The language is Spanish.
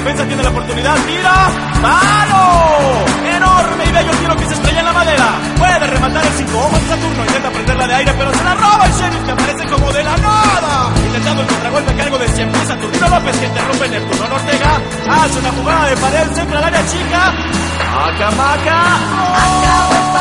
defensa tiene la oportunidad. ¡Tira! ¡Palo! Enorme y bello tiro que se estrella en la madera. Puede rematar el 5 ojos de Saturno. Intenta prenderla de aire, pero se la roba el Sheriff, que aparece como de la nada. Intentando el contragolpe a cargo de 100 pies. Saturnino López, que interrumpe Neptuno Ortega. Hace una jugada de pared, centra al área chica. Maca, maca.